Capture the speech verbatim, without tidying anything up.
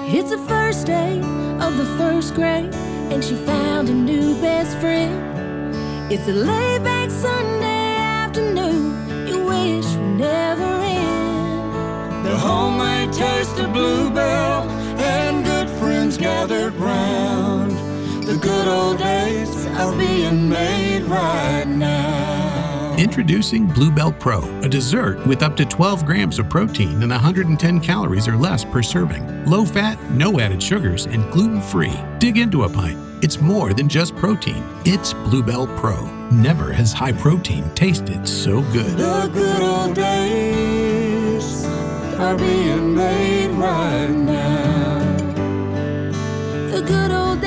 It's the first day of the first grade, and she found a new best friend. It's a laid-back Sunday afternoon you wish would never end. The homemade taste of Bluebell and good friends gathered round. The good old days are being made right now. Introducing Bluebell Pro, a dessert with up to twelve grams of protein and one hundred ten calories or less per serving. Low fat, no added sugars, and gluten-free. Dig into a pint. It's more than just protein. It's Bluebell Pro. Never has high protein tasted so good. The good old days are being made right now. The good old days